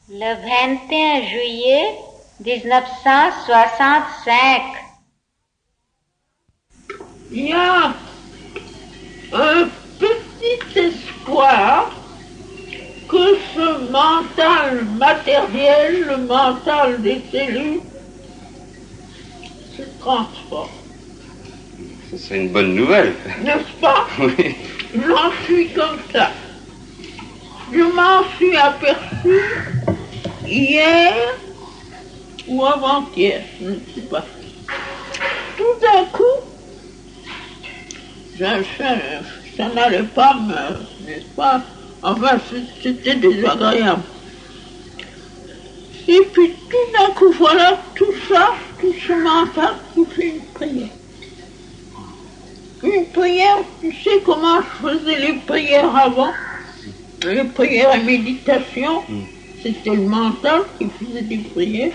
Le 21 juillet 1965. Il y a un petit espoir que ce mental matériel, le mental des cellules, se transforme. C'est une bonne nouvelle. N'est-ce pas? Oui. J'en suis comme ça. Je m'en suis aperçu hier ou avant-hier, je ne sais pas. Tout d'un coup, ça n'allait pas, n'est-ce pas? Enfin, c'était désagréable. Et puis tout d'un coup, voilà, tout ça, tout ce mental qui fait une prière. Une prière, tu sais comment je faisais les prières avant? Les prières et méditation, c'était le mental qui faisait des prières.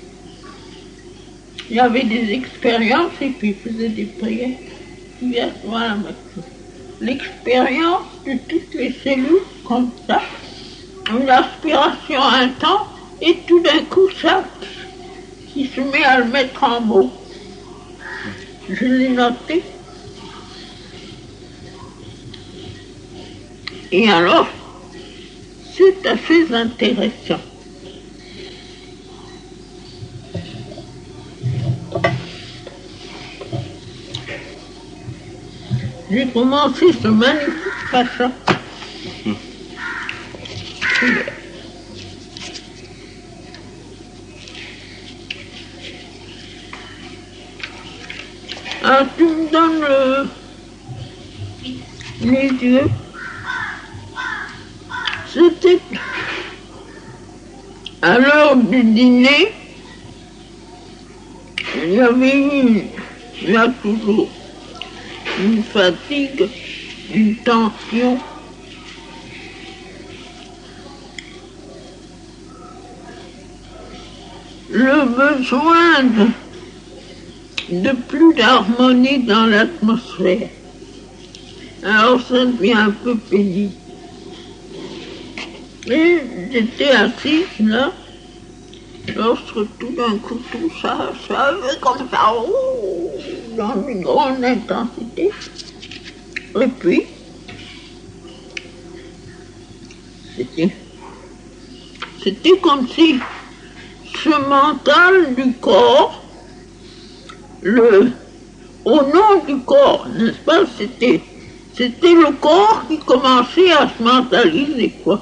Il y avait des expériences et puis il faisait des prières. Voilà maintenant. L'expérience de toutes les cellules, comme ça, une aspiration intense, et tout d'un coup, ça, qui se met à le mettre en mots. Je l'ai noté. Et alors, c'est assez intéressant. J'ai commencé ce magnifique passage. Ah, tu me donnes les yeux. C'était à l'heure du dîner, il y avait il y a toujours une fatigue, une tension. Le besoin de plus d'harmonie dans l'atmosphère. Alors ça devient un peu pénible. Et j'étais assise là, lorsque tout d'un coup tout ça avait comme ça, dans une grande intensité. Et puis, c'était comme si ce mental du corps, au nom du corps, n'est-ce pas, c'était le corps qui commençait à se mentaliser, quoi.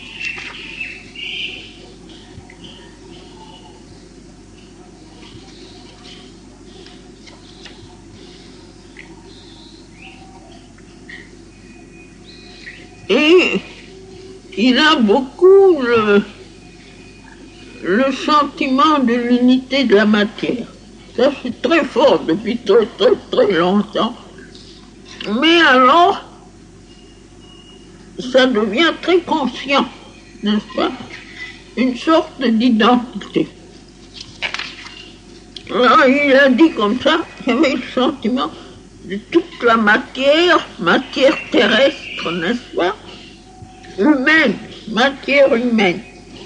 Et il a beaucoup le sentiment de l'unité de la matière. Ça, c'est très fort depuis très, très, très longtemps. Mais alors, ça devient très conscient, n'est-ce pas? Une sorte d'identité. Alors, il a dit comme ça, il y avait le sentiment de toute la matière terrestre, n'est-ce pas? Humaine, matière humaine.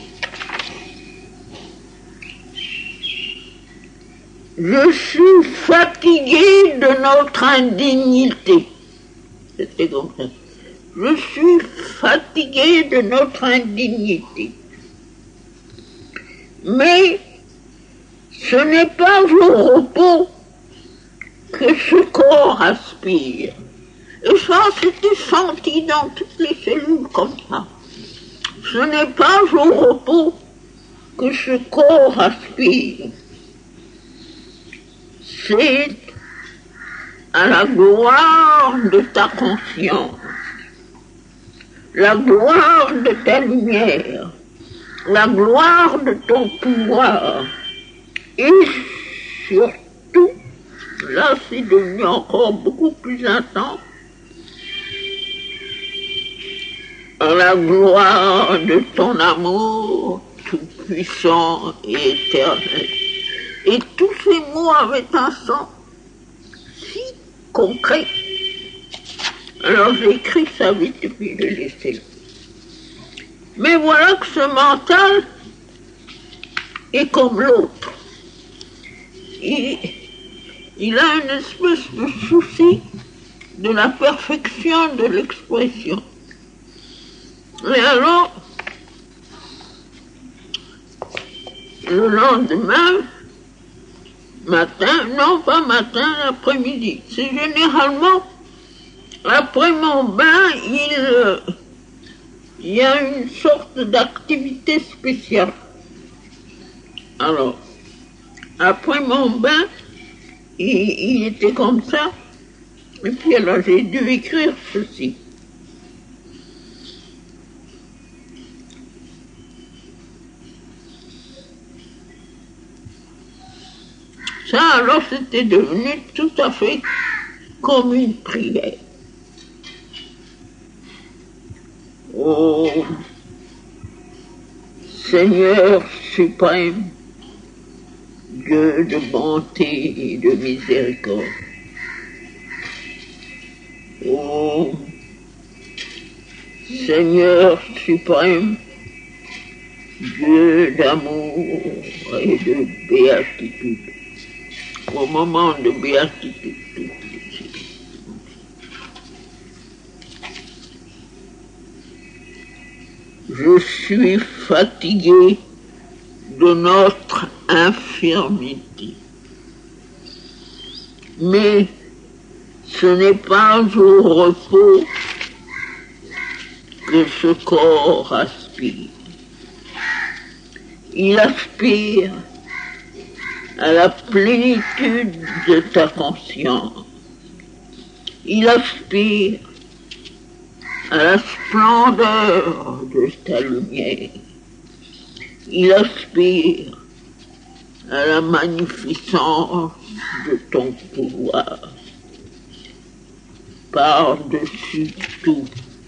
Je suis fatigué de notre indignité. C'était comme ça. Je suis fatigué de notre indignité. Mais ce n'est pas au repos que ce corps aspire. Et ça, c'était senti dans toutes les cellules comme ça. Ce n'est pas au repos que ce corps aspire. C'est à la gloire de ta conscience, la gloire de ta lumière, la gloire de ton pouvoir. Et surtout, là c'est devenu encore beaucoup plus intense, la gloire de ton amour tout-puissant et éternel. Et tous ces mots avaient un sens si concret. Alors j'ai écrit ça vite et puis je l'ai laissé. Mais voilà que ce mental est comme l'autre. Il a une espèce de souci de la perfection de l'expression. Et alors, le lendemain, matin, non pas matin, l'après-midi, c'est généralement après mon bain, il y a une sorte d'activité spéciale. Alors, après mon bain, il était comme ça, et puis alors j'ai dû écrire ceci. Ça, alors, c'était devenu tout à fait comme une prière. Ô Seigneur suprême, Dieu de bonté et de miséricorde, ô Seigneur suprême, Dieu d'amour et de béatitude, au moment de béatitude, je suis fatigué de notre infirmité. Mais ce n'est pas au repos que ce corps aspire. Il aspire à la plénitude de ta conscience. Il aspire à la splendeur de ta lumière. Il aspire à la magnificence de ton pouvoir. Par-dessus tout.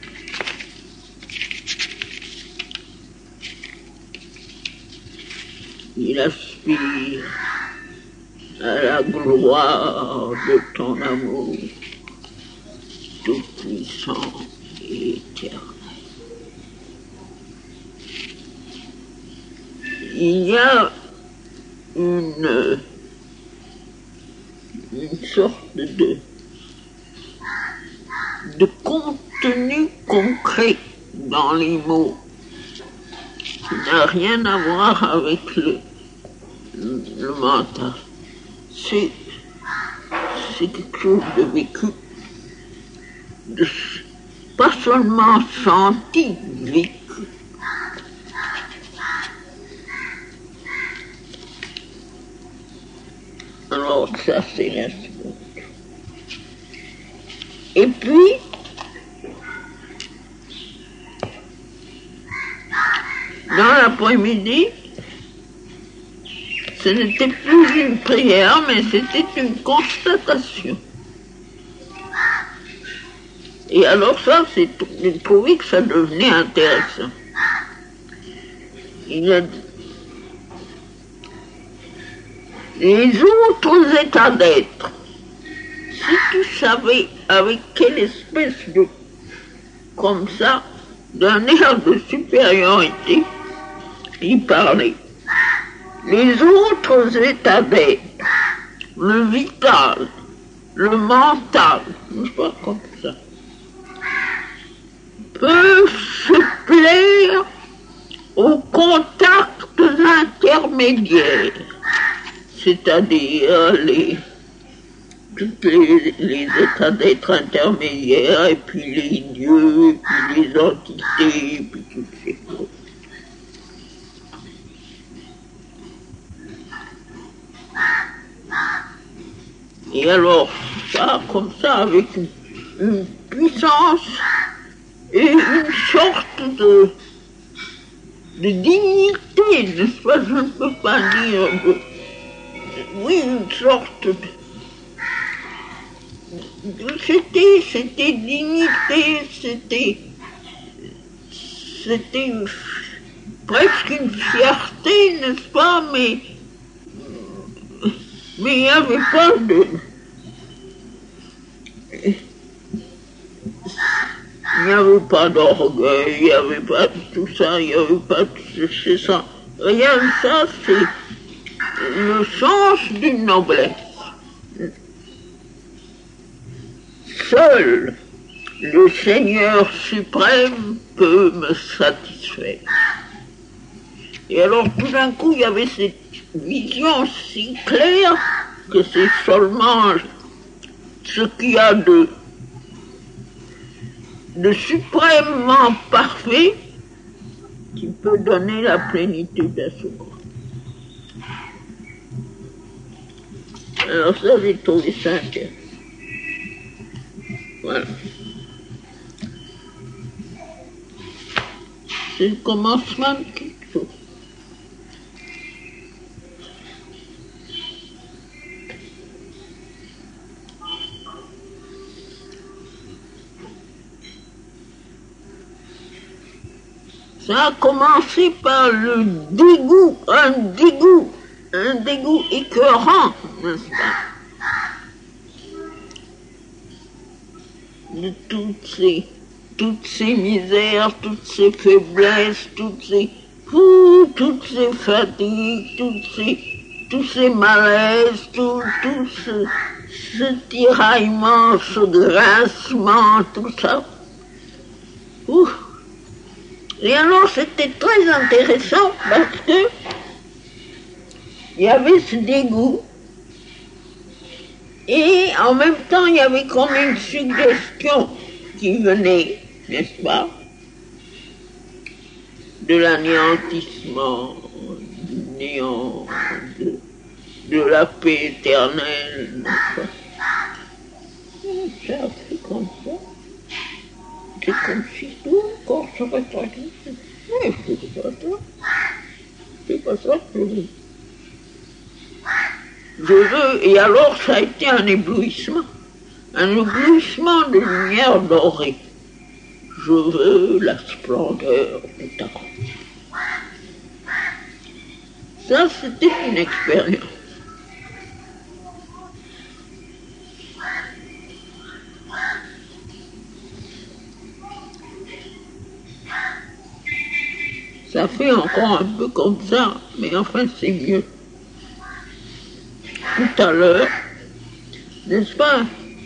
Il aspire à la gloire de ton amour tout puissant et éternel. Il y a une sorte de contenu concret dans les mots qui n'a rien à voir avec le mental. C'est quelque chose de vécu, pas seulement senti, vécu. Alors ça, c'est la seconde. Et puis, dans l'après-midi, ce n'était plus une prière, mais c'était une constatation. Et alors ça, j'ai trouvé que ça devenait intéressant. Il a dit, les autres états d'être, si tu savais avec quelle espèce de, comme ça, d'un air de supériorité, il parlait. Les autres états d'être, le vital, le mental, je sais pas comme ça, peuvent se plaire aux contacts intermédiaires, c'est-à-dire tous les états d'être intermédiaires, et puis les dieux, et puis les entités, et puis toutes ces choses. Et alors, ça, comme ça, avec une puissance et une sorte de dignité, n'est-ce pas? Je ne peux pas dire oui, une sorte de... C'était dignité, c'était presque une fierté, n'est-ce pas? Mais il n'y avait pas de... Il n'y avait pas d'orgueil, il n'y avait pas de tout ça, il n'y avait pas de... C'est ça. Rien de ça, c'est le sens d'une noblesse. Seul le Seigneur suprême peut me satisfaire. Et alors tout d'un coup, il y avait cette vision si claire que c'est seulement ce qu'il y a de suprêmement parfait qui peut donner la plénitude à ce monde. Alors ça, j'ai trouvé ça intéressant. Voilà. C'est le commencement de quelque chose. Ça a commencé par le dégoût, un dégoût écœurant, n'est-ce pas, de toutes ces misères, toutes ces faiblesses, toutes ces fatigues, tous ces malaises, tout ce tiraillement, ce grincement, tout ça. Ouf. Et alors c'était très intéressant parce que il y avait ce dégoût et en même temps il y avait comme une suggestion qui venait, n'est-ce pas, de l'anéantissement, du néant, de la paix éternelle, n'est-ce pas. Ça fait comme ça. C'est comme si tout le corps serait tranquille. Mais c'est pas ça. C'est pas ça que je veux. Et alors ça a été un éblouissement de lumière dorée. Je veux la splendeur de ta robe. Ça, c'était une expérience. Ça fait encore un peu comme ça, mais enfin c'est mieux. Tout à l'heure, n'est-ce pas?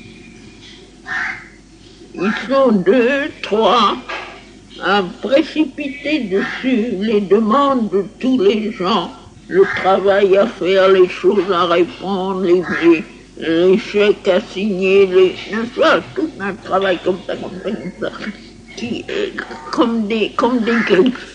Ils sont 2, 3 à précipiter dessus les demandes de tous les gens, le travail à faire, les choses à répondre, les chèques à signer, n'est-ce pas? Tout un travail comme ça, qui est comme des griffes.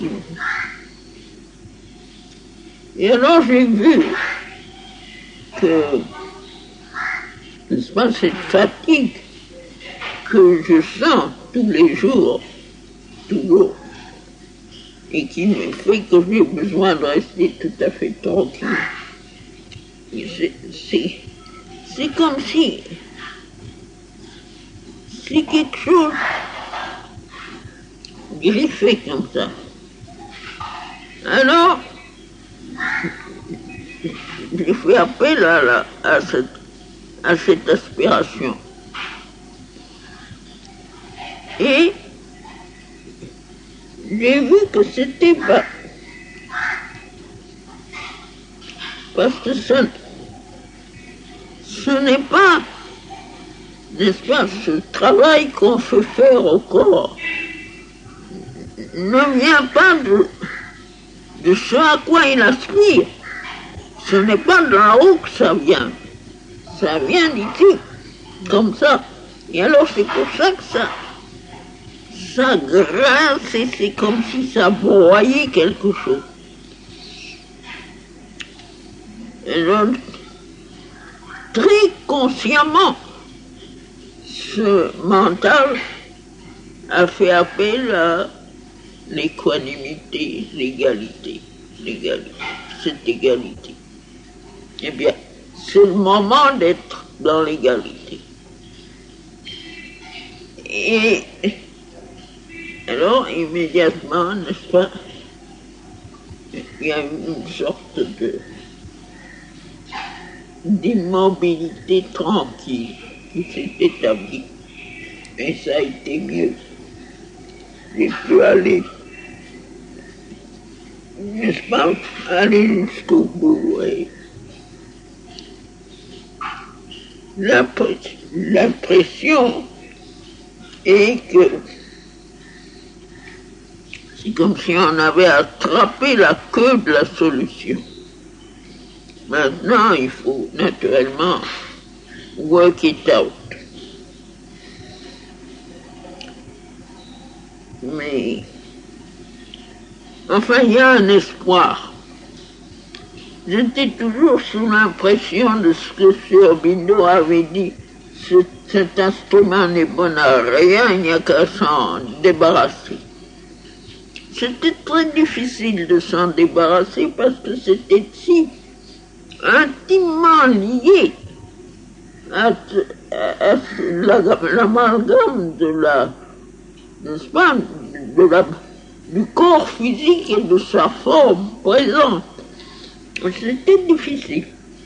Et alors j'ai vu que, n'est-ce pas, cette fatigue que je sens tous les jours, toujours, et qui me fait que j'ai besoin de rester tout à fait tranquille. C'est comme si c'est quelque chose griffé comme ça. Alors, j'ai fait appel à cette aspiration. Et j'ai vu que c'était pas... Parce que ce n'est pas, n'est-ce pas, ce travail qu'on fait faire au corps ne vient pas de ce à quoi il aspire. Ce n'est pas de là-haut que ça vient. Ça vient d'ici, comme ça. Et alors c'est pour ça que ça grince et c'est comme si ça broyait quelque chose. Et donc, très consciemment, ce mental a fait appel à l'équanimité, l'égalité, cette égalité. Eh bien, c'est le moment d'être dans l'égalité. Et alors, immédiatement, n'est-ce pas, il y a une sorte d'immobilité tranquille qui s'est établie. Et ça a été mieux. J'ai pu aller n'est-ce pas, aller jusqu'au bout. Et l'impression est que c'est comme si on avait attrapé la queue de la solution. Maintenant, il faut naturellement work it out. Mais, enfin, il y a un espoir. J'étais toujours sous l'impression de ce que Sir Bindo avait dit. Cet instrument n'est bon à rien, il n'y a qu'à s'en débarrasser. C'était très difficile de s'en débarrasser parce que c'était si intimement lié à l'amalgame n'est-ce pas, du corps physique et de sa forme présente. C'était difficile.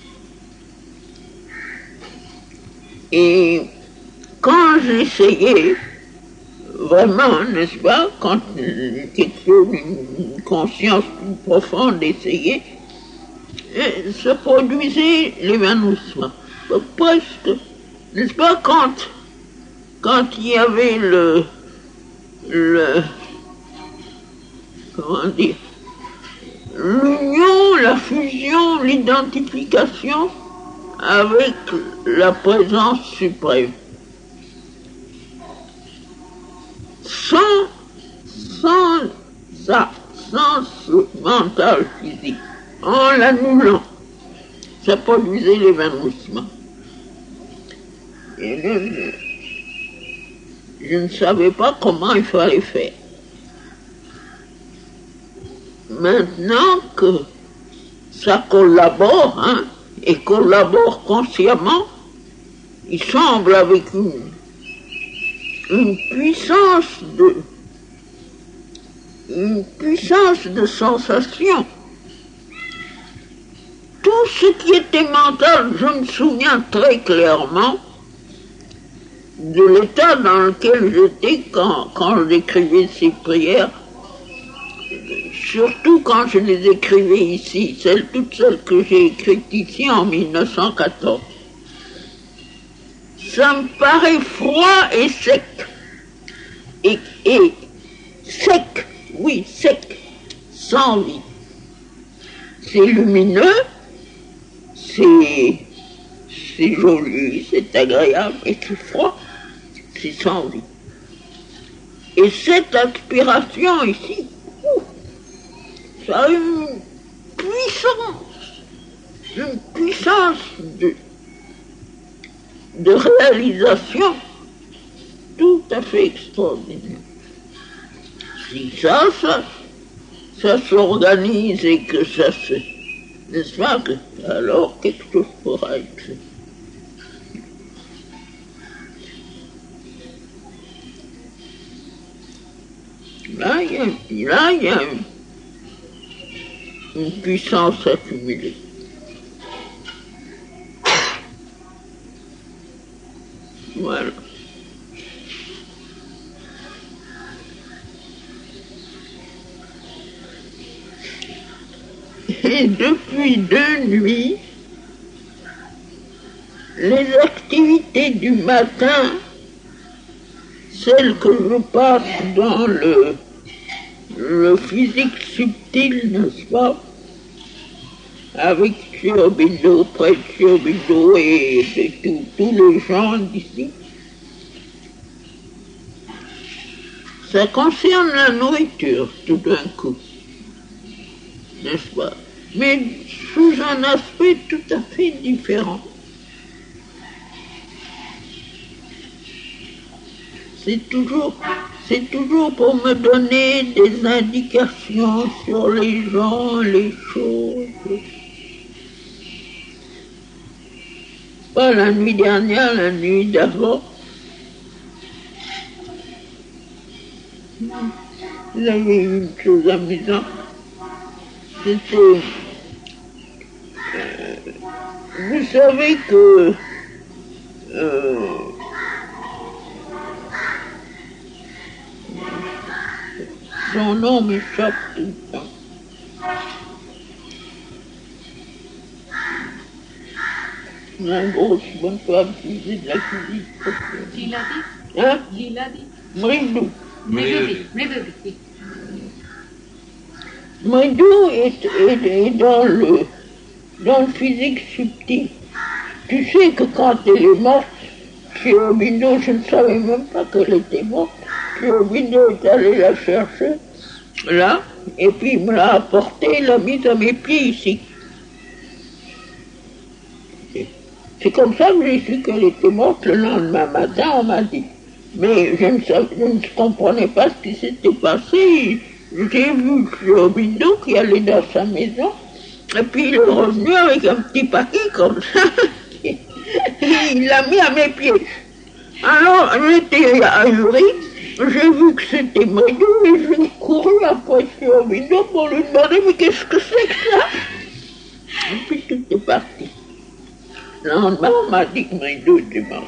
Et quand j'essayais, vraiment, n'est-ce pas, quand quelque chose, une conscience plus profonde essayait, se produisait l'évanouissement. Presque, n'est-ce pas, quand il y avait comment dire, l'union, la fusion, l'identification avec la présence suprême. Sans ce mental physique, en l'annulant, ça produisait l'évanouissement. Et je ne savais pas comment il fallait faire. Maintenant que ça collabore, et collabore consciemment, il semble avec une puissance de sensation. Tout ce qui était mental, je me souviens très clairement de l'état dans lequel j'étais quand j'écrivais ces prières, surtout quand je les écrivais ici, toutes celles que j'ai écrites ici en 1914. Ça me paraît froid et sec. Et sec, oui, sec, sans vie. C'est lumineux, c'est joli, c'est agréable, et c'est froid, c'est sans vie. Et cette aspiration ici, ça a une puissance de réalisation tout à fait extraordinaire. Si ça s'organise et que ça se... N'est-ce pas que alors quelque chose pourra être fait. Là, il y a une puissance accumulée. Voilà. Et depuis 2 nuits, les activités du matin, celles que je passe dans le physique subtil, n'est-ce pas, avec Sir Bindo, près de Sir Bindo et tous les gens d'ici, ça concerne la nourriture tout d'un coup, n'est-ce pas? Mais sous un aspect tout à fait différent. C'est toujours pour me donner des indications sur les gens, les choses. Pas la nuit dernière, la nuit d'avant. Il y avait une chose amusante. C'était... vous savez que... son nom m'échappe tout le temps. Une grosse bonne femme qui faisait de la cuisine. Qui l'a dit? Hein? Qui l'a dit? Mridou. Mridou, oui. Mridou est dans le physique subtil. Tu sais que quand elle est morte, Chirobino, je ne savais même pas qu'elle était morte. Chirobino est allé la chercher, là, et puis il me l'a apportée, il l'a mise à mes pieds ici. C'est comme ça que j'ai su qu'elle était morte le lendemain matin, on m'a dit. Mais je ne comprenais pas ce qui s'était passé. J'ai vu Chirobino qui allait dans sa maison, et puis il est revenu avec un petit paquet comme ça. Il l'a mis à mes pieds. Alors, j'étais ahuri, j'ai vu que c'était Mridou et j'ai couru après Chirobino pour lui demander mais qu'est-ce que c'est que ça? Et puis tout est parti. Le lendemain, on m'a dit que Mridou était mort.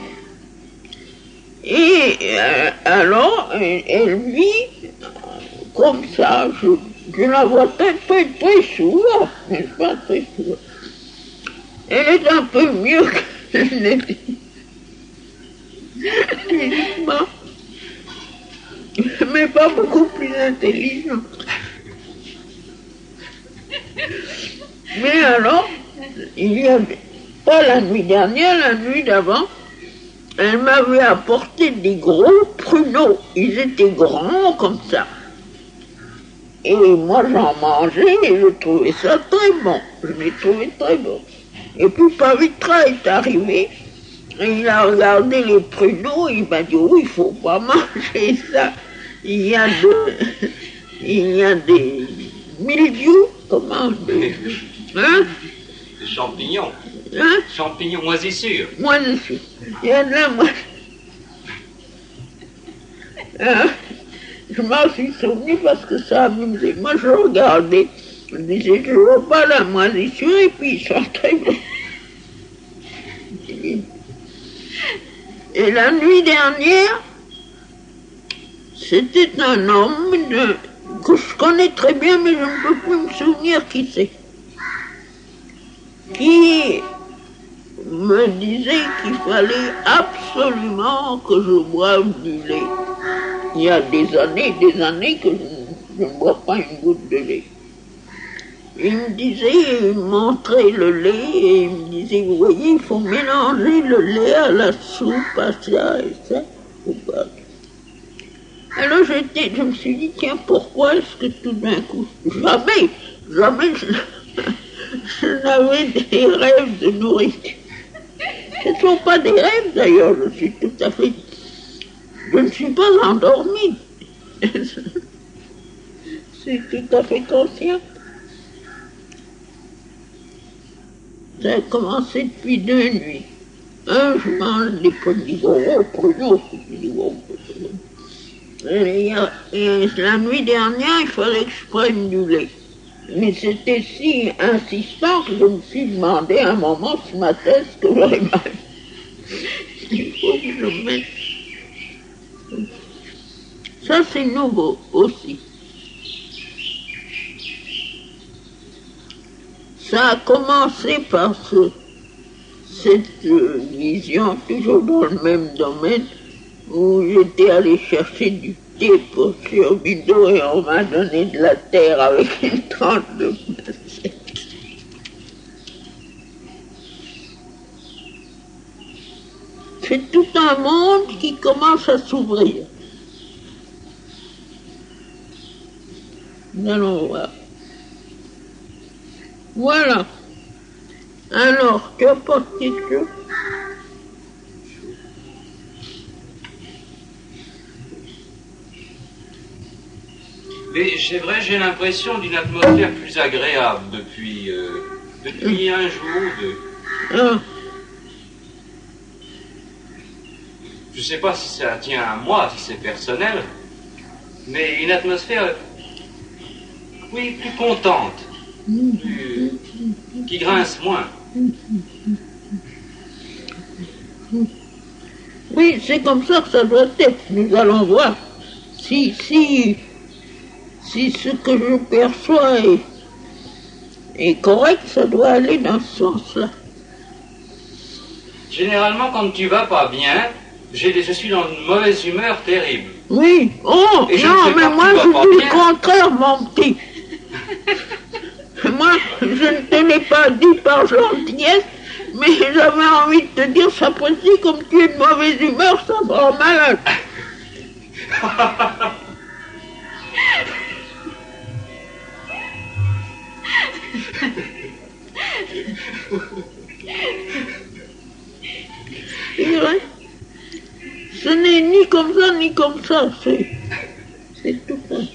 Et alors, elle vit comme ça, je la vois très souvent, n'est-ce pas, très souvent. Elle est un peu mieux qu'elle n'était. Physiquement, mais pas beaucoup plus intelligente. Mais alors, il y a pas la nuit dernière, la nuit d'avant, elle m'avait apporté des gros pruneaux. Ils étaient grands comme ça. Et moi j'en mangeais et je trouvais ça très bon. Je l'ai trouvé très bon. Et puis Pavitra est arrivé. Et il a regardé les pruneaux, il m'a dit, oui, il ne faut pas manger ça. Il y a des mildiou, comment hein? Des champignons. Hein? Champignons, moisissures. Moisissures. Il y a de la moisissure. Hein? Je m'en suis souvenu parce que ça amusait. Moi, je regardais, je disais, je ne vois pas la moisissure, et puis ils sont très bons. Et la nuit dernière, c'était un homme que je connais très bien, mais je ne peux plus me souvenir qui c'est, qui me disait qu'il fallait absolument que je boive du lait. Il y a des années que je ne bois pas une goutte de lait. Il me disait, il me montrait le lait et il me disait, vous voyez, il faut mélanger le lait à la soupe, à ça et ça. Alors je me suis dit, tiens, pourquoi est-ce que tout d'un coup, jamais je n'avais des rêves de nourriture. Ce ne sont pas des rêves d'ailleurs, je ne suis pas endormie. C'est tout à fait conscient. Ça a commencé depuis 2 nuits. Je mange des petits gros pruneaux. Et la nuit dernière, il fallait que je prenne du lait. Mais c'était si insistant que je me suis demandé à un moment ce matin ce que j'aurais mal. Il faut que je mette. Ça, c'est nouveau aussi. Ça a commencé par cette vision, toujours dans le même domaine, où j'étais allé chercher du thé pour Chirobino et on m'a donné de la terre avec une tranche de pastèque. C'est tout un monde qui commence à s'ouvrir. Nous allons voir. Voilà. Alors, tu apportes quelque chose? Mais c'est vrai, j'ai l'impression d'une atmosphère plus agréable depuis un jour ou deux. Ah. Je ne sais pas si ça tient à moi, si c'est personnel, mais une atmosphère, oui, plus contente, qui grince moins. Oui, c'est comme ça que ça doit être. Nous allons voir si ce que je perçois est correct, ça doit aller dans ce sens-là. Généralement, quand tu vas pas bien, je suis dans une mauvaise humeur terrible. Oui, oh, Et je ne non, sais mais pas que moi tu vas je pas dis le bien. contraire, mon petit. Moi, je ne te l'ai pas dit par gentillesse, mais j'avais envie de te dire, ça précise, comme tu es de mauvaise humeur, ça me rend malade. C'est vrai. Ce n'est ni comme ça, c'est tout ça.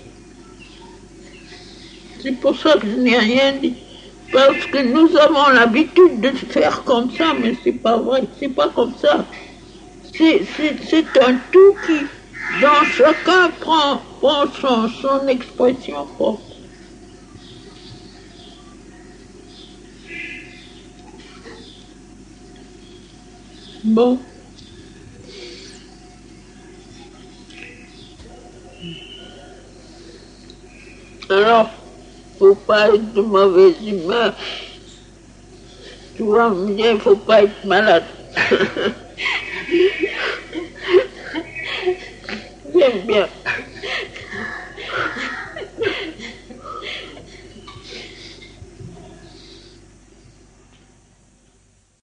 C'est pour ça que je n'ai rien dit. Parce que nous avons l'habitude de faire comme ça, mais c'est pas vrai, c'est pas comme ça. C'est un tout qui, dans chacun, prend son expression propre. Bon. Alors, faut pas être de mauvaise humeur. Tu vas me dire, faut pas être malade. J'aime bien.